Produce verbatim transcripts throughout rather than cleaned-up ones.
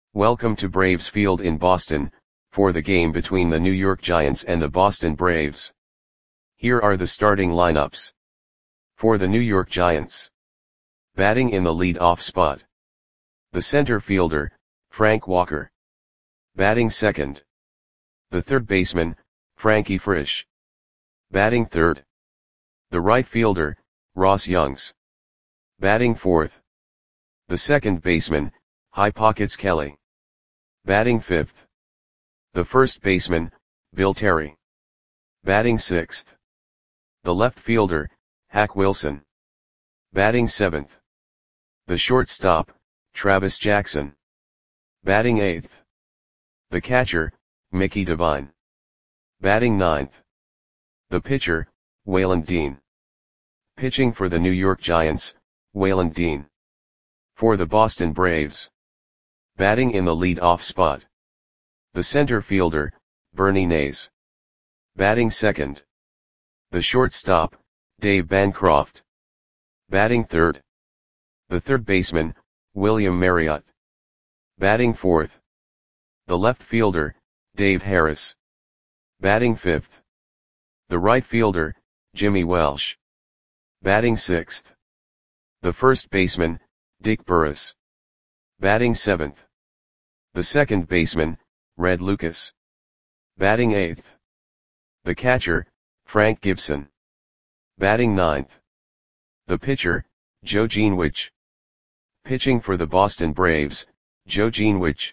Welcome to Braves Field in Boston, for the game between the New York Giants and the Boston Braves. Here are the starting lineups. For the New York Giants. Batting in the lead-off spot. The center fielder, Frank Walker. Batting second. The third baseman, Frankie Frisch. Batting third. The right fielder, Ross Youngs. Batting fourth. The second baseman, High Pockets Kelly. Batting fifth. The first baseman, Bill Terry. Batting sixth. The left fielder, Hack Wilson. Batting seventh. The shortstop, Travis Jackson. Batting eighth. The catcher, Mickey Devine. Batting ninth. The pitcher, Waylon Dean. Pitching for the New York Giants, Waylon Dean. For the Boston Braves. Batting in the lead-off spot. The center fielder, Bernie Nays. Batting second. The shortstop, Dave Bancroft. Batting third. The third baseman, William Marriott. Batting fourth. The left fielder, Dave Harris. Batting fifth. The right fielder, Jimmy Welsh. Batting sixth. The first baseman, Dick Burris. Batting seventh. The second baseman, Red Lucas. Batting eighth. The catcher, Frank Gibson. Batting ninth. The pitcher, Joe Greenwich. Pitching for the Boston Braves, Joe Greenwich.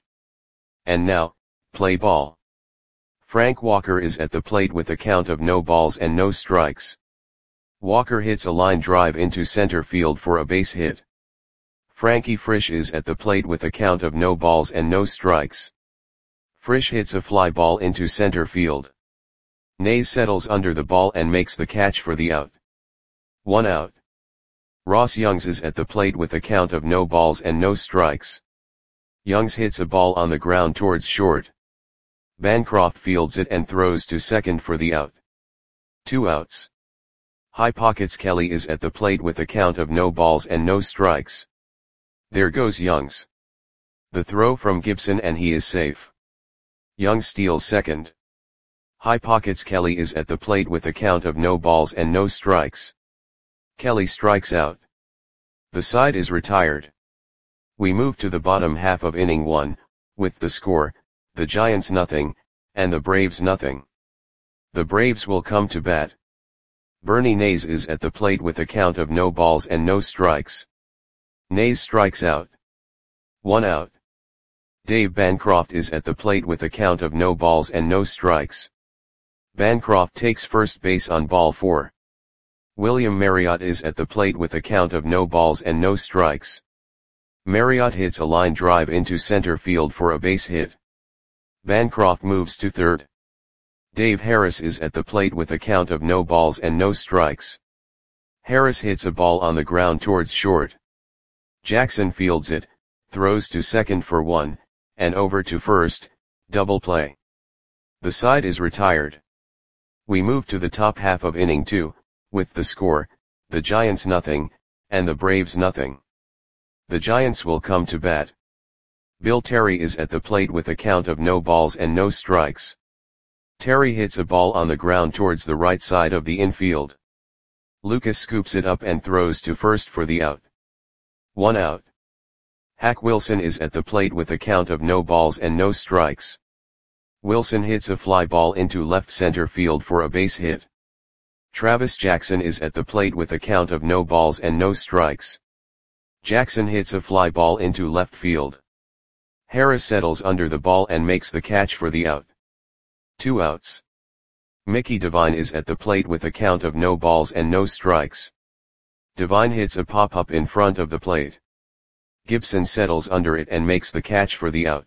And now, play ball. Frank Walker is at the plate with a count of no balls and no strikes. Walker hits a line drive into center field for a base hit. Frankie Frisch is at the plate with a count of no balls and no strikes. Frisch hits a fly ball into center field. Nays settles under the ball and makes the catch for the out. One out. Ross Youngs is at the plate with a count of no balls and no strikes. Youngs hits a ball on the ground towards short. Bancroft fields it and throws to second for the out. Two outs. High Pockets Kelly is at the plate with a count of no balls and no strikes. There goes Youngs. The throw from Gibson and he is safe. Youngs steals second. High Pockets Kelly is at the plate with a count of no balls and no strikes. Kelly strikes out. The side is retired. We move to the bottom half of inning one, with the score, the Giants nothing, and the Braves nothing. The Braves will come to bat. Bernie Nays is at the plate with a count of no balls and no strikes. Nays strikes out. One out. Dave Bancroft is at the plate with a count of no balls and no strikes. Bancroft takes first base on ball four. William Marriott is at the plate with a count of no balls and no strikes. Marriott hits a line drive into center field for a base hit. Bancroft moves to third. Dave Harris is at the plate with a count of no balls and no strikes. Harris hits a ball on the ground towards short. Jackson fields it, throws to second for one, and over to first, double play. The side is retired. We move to the top half of inning two, with the score, the Giants nothing, and the Braves nothing. The Giants will come to bat. Bill Terry is at the plate with a count of no balls and no strikes. Terry hits a ball on the ground towards the right side of the infield. Lucas scoops it up and throws to first for the out. One out. Hack Wilson is at the plate with a count of no balls and no strikes. Wilson hits a fly ball into left center field for a base hit. Travis Jackson is at the plate with a count of no balls and no strikes. Jackson hits a fly ball into left field. Harris settles under the ball and makes the catch for the out. Two outs. Mickey Devine is at the plate with a count of no balls and no strikes. Devine hits a pop-up in front of the plate. Gibson settles under it and makes the catch for the out.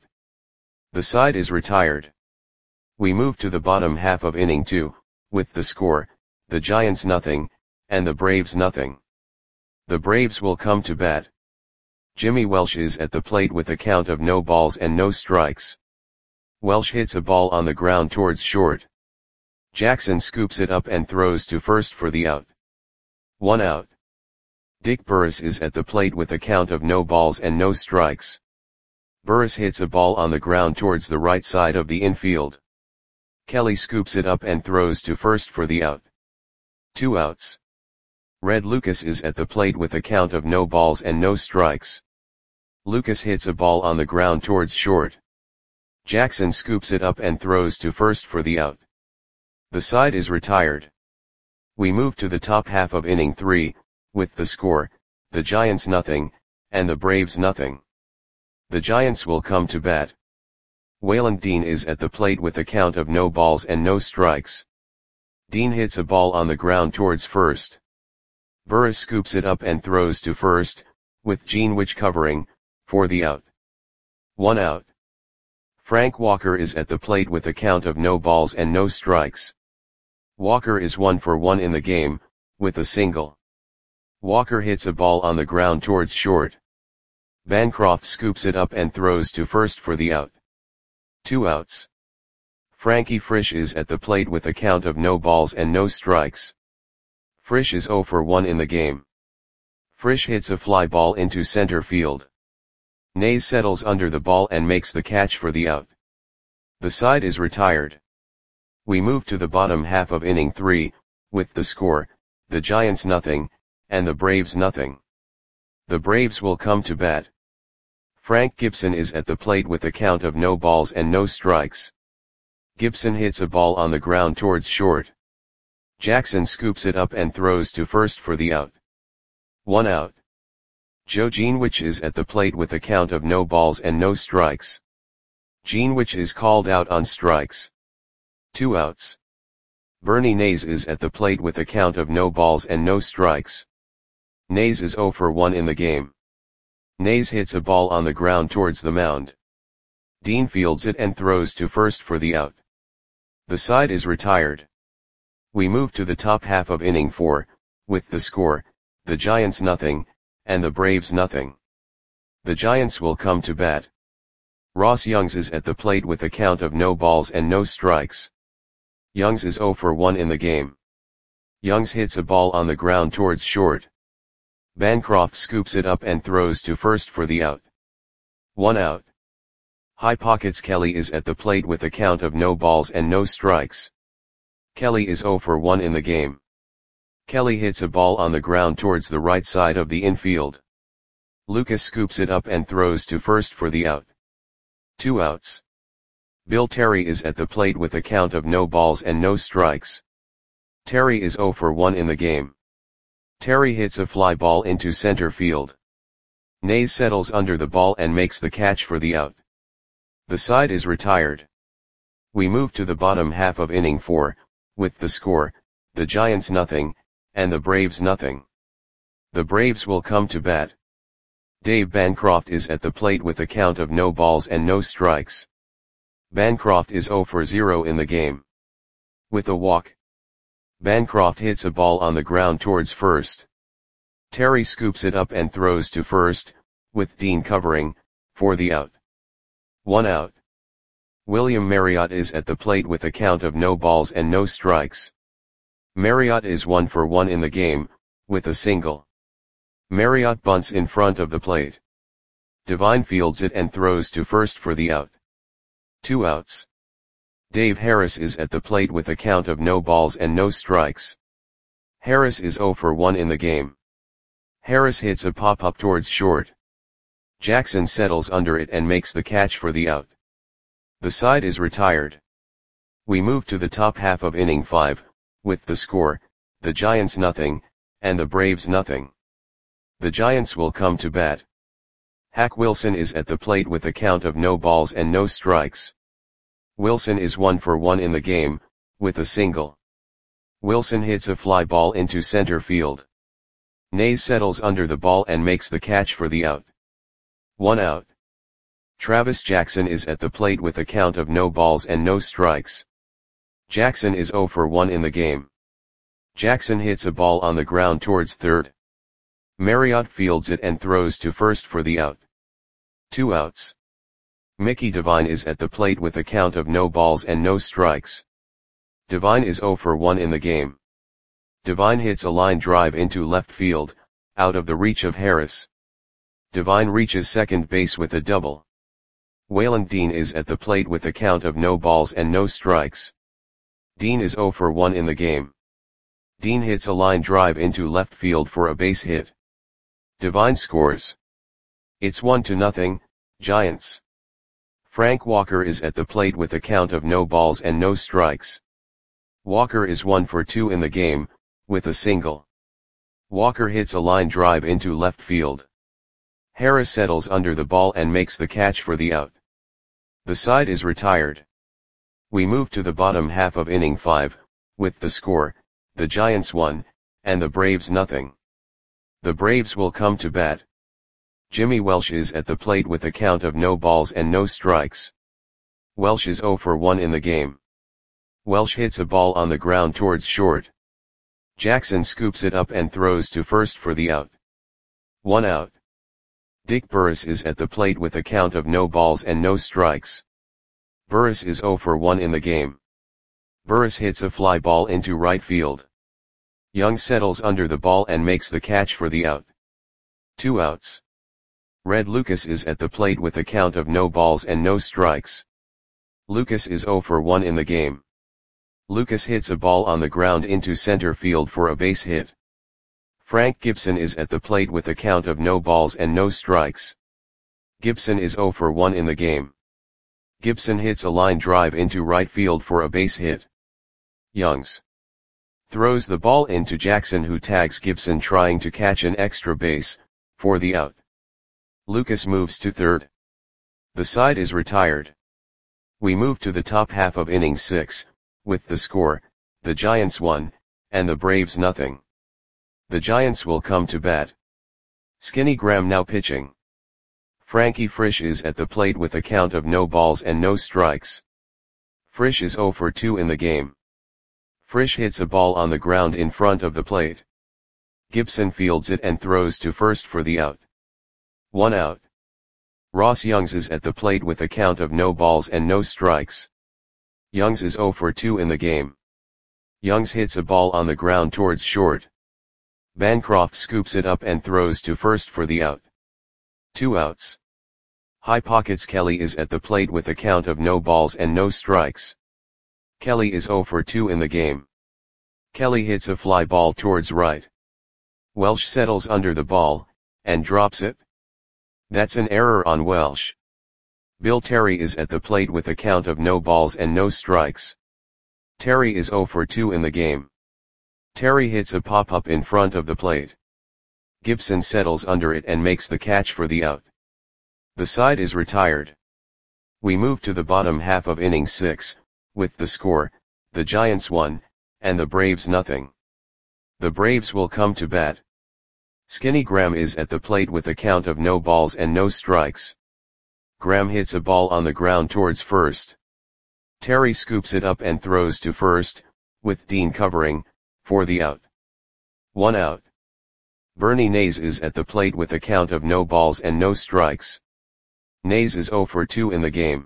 The side is retired. We move to the bottom half of inning two, with the score, the Giants nothing, and the Braves nothing. The Braves will come to bat. Jimmy Welsh is at the plate with a count of no balls and no strikes. Welsh hits a ball on the ground towards short. Jackson scoops it up and throws to first for the out. One out. Dick Burris is at the plate with a count of no balls and no strikes. Burris hits a ball on the ground towards the right side of the infield. Kelly scoops it up and throws to first for the out. Two outs. Red Lucas is at the plate with a count of no balls and no strikes. Lucas hits a ball on the ground towards short. Jackson scoops it up and throws to first for the out. The side is retired. We move to the top half of inning three, with the score, the Giants nothing, and the Braves nothing. The Giants will come to bat. Waylon Dean is at the plate with a count of no balls and no strikes. Dean hits a ball on the ground towards first. Burris scoops it up and throws to first, with Gene Wich covering, for the out. One out. Frank Walker is at the plate with a count of no balls and no strikes. Walker is one for one in the game, with a single. Walker hits a ball on the ground towards short. Bancroft scoops it up and throws to first for the out. Two outs. Frankie Frisch is at the plate with a count of no balls and no strikes. Frisch is zero for one in the game. Frisch hits a fly ball into center field. Nays settles under the ball and makes the catch for the out. The side is retired. We move to the bottom half of inning three, with the score, the Giants nothing, and the Braves nothing. The Braves will come to bat. Frank Gibson is at the plate with a count of no balls and no strikes. Gibson hits a ball on the ground towards short. Jackson scoops it up and throws to first for the out. One out. Joe Gene Wich is at the plate with a count of no balls and no strikes. Gene Wich is called out on strikes. Two outs. Bernie Nays is at the plate with a count of no balls and no strikes. Nays is zero for one in the game. Nays hits a ball on the ground towards the mound. Dean fields it and throws to first for the out. The side is retired. We move to the top half of inning four, with the score, the Giants nothing, and the Braves nothing. The Giants will come to bat. Ross Youngs is at the plate with a count of no balls and no strikes. Youngs is zero for one in the game. Youngs hits a ball on the ground towards short. Bancroft scoops it up and throws to first for the out. One out. High Pockets Kelly is at the plate with a count of no balls and no strikes. Kelly is zero for one in the game. Kelly hits a ball on the ground towards the right side of the infield. Lucas scoops it up and throws to first for the out. Two outs. Bill Terry is at the plate with a count of no balls and no strikes. Terry is zero for one in the game. Terry hits a fly ball into center field. Nays settles under the ball and makes the catch for the out. The side is retired. We move to the bottom half of inning four, with the score, the Giants nothing, and the Braves nothing. The Braves will come to bat. Dave Bancroft is at the plate with a count of no balls and no strikes. Bancroft is zero for zero in the game. With a walk. Bancroft hits a ball on the ground towards first. Terry scoops it up and throws to first, with Dean covering, for the out. One out. William Marriott is at the plate with a count of no balls and no strikes. Marriott is one for one in the game, with a single. Marriott bunts in front of the plate. Devine fields it and throws to first for the out. Two outs. Dave Harris is at the plate with a count of no balls and no strikes. Harris is zero for one in the game. Harris hits a pop-up towards short. Jackson settles under it and makes the catch for the out. The side is retired. We move to the top half of inning five, with the score, the Giants nothing, and the Braves nothing. The Giants will come to bat. Hack Wilson is at the plate with a count of no balls and no strikes. Wilson is one for one in the game, with a single. Wilson hits a fly ball into center field. Nays settles under the ball and makes the catch for the out. One out. Travis Jackson is at the plate with a count of no balls and no strikes. Jackson is zero for one in the game. Jackson hits a ball on the ground towards third. Marriott fields it and throws to first for the out. Two outs. Mickey Devine is at the plate with a count of no balls and no strikes. Devine is zero for one in the game. Devine hits a line drive into left field, out of the reach of Harris. Devine reaches second base with a double. Wayland Dean is at the plate with a count of no balls and no strikes. Dean is zero for one in the game. Dean hits a line drive into left field for a base hit. Devine scores. It's one to nothing, Giants. Frank Walker is at the plate with a count of no balls and no strikes. Walker is one for two in the game, with a single. Walker hits a line drive into left field. Harris settles under the ball and makes the catch for the out. The side is retired. We move to the bottom half of inning five, with the score, the Giants one, and the Braves nothing. The Braves will come to bat. Jimmy Welsh is at the plate with a count of no balls and no strikes. Welsh is zero for one in the game. Welsh hits a ball on the ground towards short. Jackson scoops it up and throws to first for the out. One out. Dick Burris is at the plate with a count of no balls and no strikes. Burris is zero for one in the game. Burris hits a fly ball into right field. Young settles under the ball and makes the catch for the out. Two outs. Red Lucas is at the plate with a count of no balls and no strikes. Lucas is zero for one in the game. Lucas hits a ball on the ground into center field for a base hit. Frank Gibson is at the plate with a count of no balls and no strikes. Gibson is zero for one in the game. Gibson hits a line drive into right field for a base hit. Youngs throws the ball into Jackson, who tags Gibson trying to catch an extra base, for the out. Lucas moves to third. The side is retired. We move to the top half of inning six, with the score, the Giants one, and the Braves nothing. The Giants will come to bat. Skinny Graham now pitching. Frankie Frisch is at the plate with a count of no balls and no strikes. Frisch is zero for two in the game. Frisch hits a ball on the ground in front of the plate. Gibson fields it and throws to first for the out. One out. Ross Youngs is at the plate with a count of no balls and no strikes. Youngs is zero for two in the game. Youngs hits a ball on the ground towards short. Bancroft scoops it up and throws to first for the out. Two outs. High Pockets Kelly is at the plate with a count of no balls and no strikes. Kelly is zero for two in the game. Kelly hits a fly ball towards right. Welsh settles under the ball, and drops it. That's an error on Welsh. Bill Terry is at the plate with a count of no balls and no strikes. Terry is zero for two in the game. Terry hits a pop-up in front of the plate. Gibson settles under it and makes the catch for the out. The side is retired. We move to the bottom half of inning six, with the score, the Giants one, and the Braves nothing. The Braves will come to bat. Skinny Graham is at the plate with a count of no balls and no strikes. Graham hits a ball on the ground towards first. Terry scoops it up and throws to first, with Dean covering, for the out. One out. Bernie Nays is at the plate with a count of no balls and no strikes. Nays is zero for two in the game.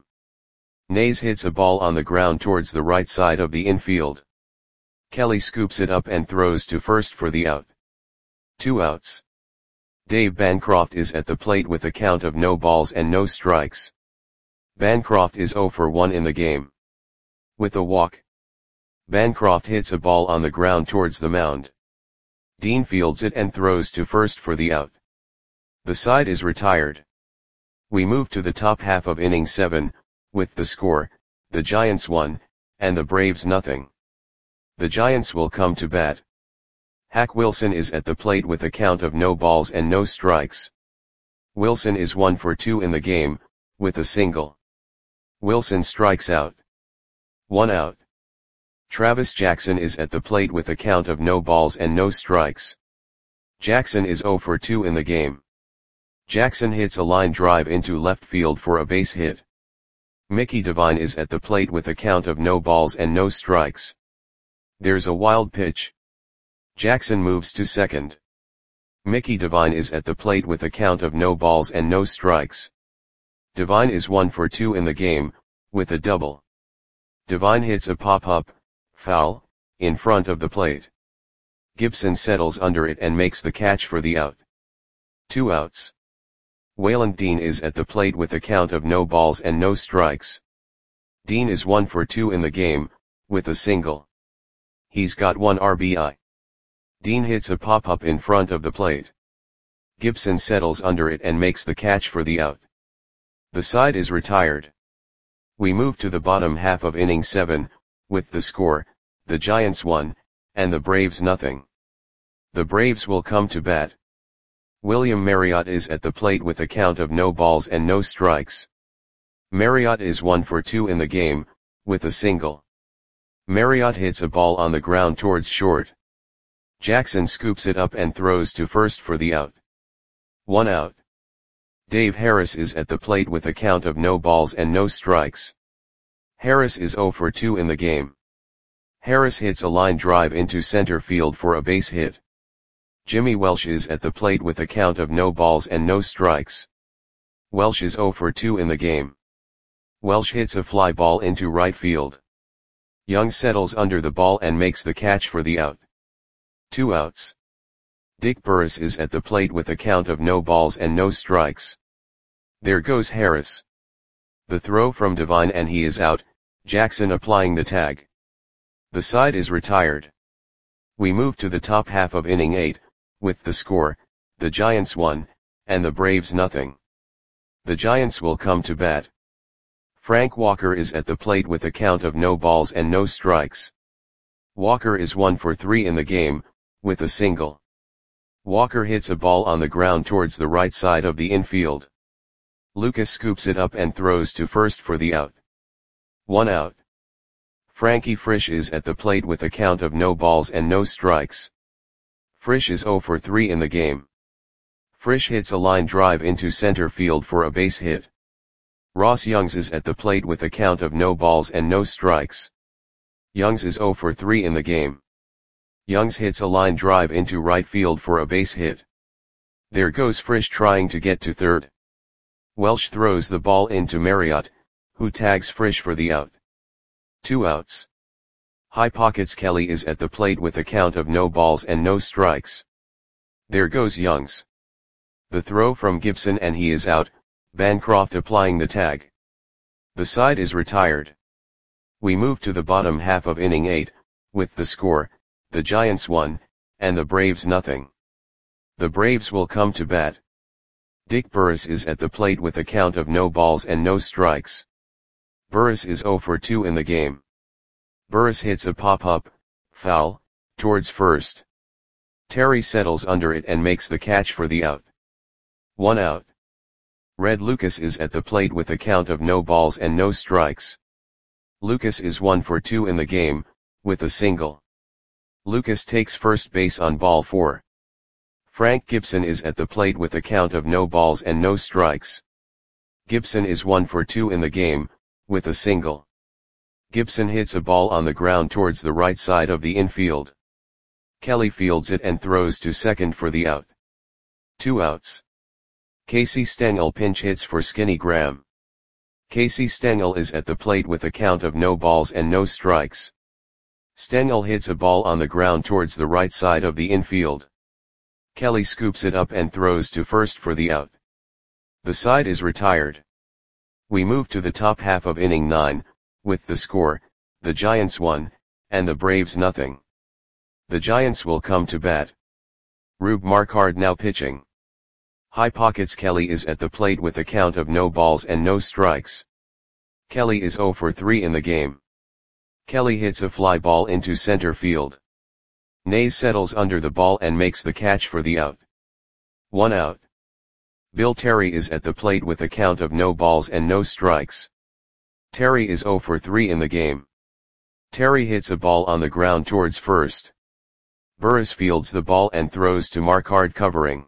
Nays hits a ball on the ground towards the right side of the infield. Kelly scoops it up and throws to first for the out. Two outs. Dave Bancroft is at the plate with a count of no balls and no strikes. Bancroft is zero for one in the game. With a walk. Bancroft hits a ball on the ground towards the mound. Dean fields it and throws to first for the out. The side is retired. We move to the top half of inning seven, with the score, the Giants one, and the Braves nothing. The Giants will come to bat. Hack Wilson is at the plate with a count of no balls and no strikes. Wilson is one for two in the game, with a single. Wilson strikes out. One out. Travis Jackson is at the plate with a count of no balls and no strikes. Jackson is zero for two in the game. Jackson hits a line drive into left field for a base hit. Mickey Devine is at the plate with a count of no balls and no strikes. There's a wild pitch. Jackson moves to second. Mickey Devine is at the plate with a count of no balls and no strikes. Devine is one for two in the game, with a double. Devine hits a pop-up, foul, in front of the plate. Gibson settles under it and makes the catch for the out. Two outs. Wayland Dean is at the plate with a count of no balls and no strikes. Dean is one for two in the game, with a single. He's got one R B I. Dean hits a pop-up in front of the plate. Gibson settles under it and makes the catch for the out. The side is retired. We move to the bottom half of inning seven, with the score, the Giants one, and the Braves nothing. The Braves will come to bat. William Marriott is at the plate with a count of no balls and no strikes. Marriott is one for two in the game, with a single. Marriott hits a ball on the ground towards short. Jackson scoops it up and throws to first for the out. One out. Dave Harris is at the plate with a count of no balls and no strikes. Harris is zero for two in the game. Harris hits a line drive into center field for a base hit. Jimmy Welsh is at the plate with a count of no balls and no strikes. Welsh is zero for two in the game. Welsh hits a fly ball into right field. Young settles under the ball and makes the catch for the out. Two outs. Dick Burris is at the plate with a count of no balls and no strikes. There goes Harris. The throw from Devine and he is out, Jackson applying the tag. The side is retired. We move to the top half of inning eight, with the score, the Giants one, and the Braves nothing. The Giants will come to bat. Frank Walker is at the plate with a count of no balls and no strikes. Walker is one for three in the game, with a single. Walker hits a ball on the ground towards the right side of the infield. Lucas scoops it up and throws to first for the out. One out. Frankie Frisch is at the plate with a count of no balls and no strikes. Frisch is zero for three in the game. Frisch hits a line drive into center field for a base hit. Ross Youngs is at the plate with a count of no balls and no strikes. Youngs is zero for three in the game. Youngs hits a line drive into right field for a base hit. There goes Frisch trying to get to third. Welsh throws the ball into Marriott, who tags Frisch for the out. Two outs. High Pockets Kelly is at the plate with a count of no balls and no strikes. There goes Youngs. The throw from Gibson and he is out, Bancroft applying the tag. The side is retired. We move to the bottom half of inning eight, with the score, the Giants one, and the Braves nothing. The Braves will come to bat. Dick Burris is at the plate with a count of no balls and no strikes. Burris is zero for two in the game. Burris hits a pop-up, foul, towards first. Terry settles under it and makes the catch for the out. One out. Red Lucas is at the plate with a count of no balls and no strikes. Lucas is one for two in the game, with a single. Lucas takes first base on ball four. Frank Gibson is at the plate with a count of no balls and no strikes. Gibson is one for two in the game, with a single. Gibson hits a ball on the ground towards the right side of the infield. Kelly fields it and throws to second for the out. Two outs. Casey Stengel pinch hits for Skinny Graham. Casey Stengel is at the plate with a count of no balls and no strikes. Stengel hits a ball on the ground towards the right side of the infield. Kelly scoops it up and throws to first for the out. The side is retired. We move to the top half of inning nine, with the score, the Giants one, and the Braves nothing. The Giants will come to bat. Rube Marquard now pitching. High Pockets Kelly is at the plate with a count of no balls and no strikes. Kelly is zero for three in the game. Kelly hits a fly ball into center field. Nays settles under the ball and makes the catch for the out. One out. Bill Terry is at the plate with a count of no balls and no strikes. Terry is zero for three in the game. Terry hits a ball on the ground towards first. Burris fields the ball and throws to Marquard covering.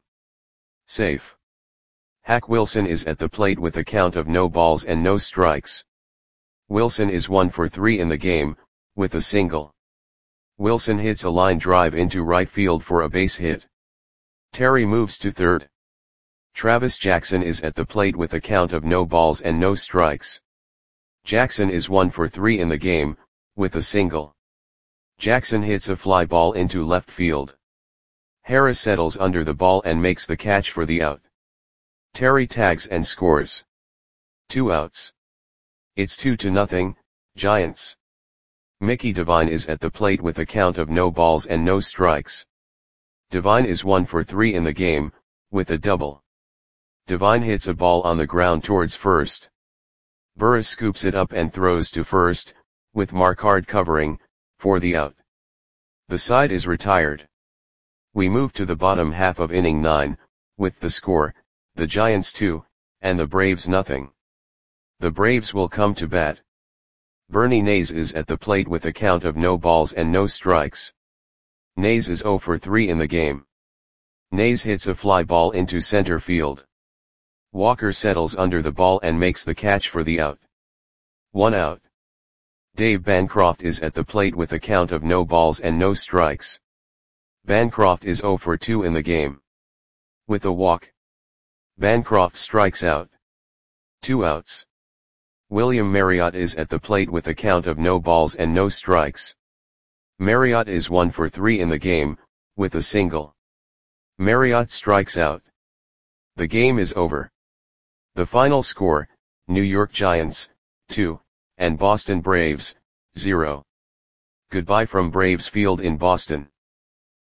Safe. Hack Wilson is at the plate with a count of no balls and no strikes. Wilson is one for three in the game, with a single. Wilson hits a line drive into right field for a base hit. Terry moves to third. Travis Jackson is at the plate with a count of no balls and no strikes. Jackson is one for three in the game, with a single. Jackson hits a fly ball into left field. Harris settles under the ball and makes the catch for the out. Terry tags and scores. Two outs. It's two to nothing, Giants. Mickey Devine is at the plate with a count of no balls and no strikes. Devine is one for three in the game, with a double. Devine hits a ball on the ground towards first. Burris scoops it up and throws to first, with Marquard covering, for the out. The side is retired. We move to the bottom half of inning nine, with the score, the Giants two, and the Braves nothing. The Braves will come to bat. Bernie Nays is at the plate with a count of no balls and no strikes. Nays is zero for three in the game. Nays hits a fly ball into center field. Walker settles under the ball and makes the catch for the out. One out. Dave Bancroft is at the plate with a count of no balls and no strikes. Bancroft is zero for two in the game. With a walk, Bancroft strikes out. Two outs. William Marriott is at the plate with a count of no balls and no strikes. Marriott is one for three in the game, with a single. Marriott strikes out. The game is over. The final score, New York Giants, two, and Boston Braves, zero. Goodbye from Braves Field in Boston.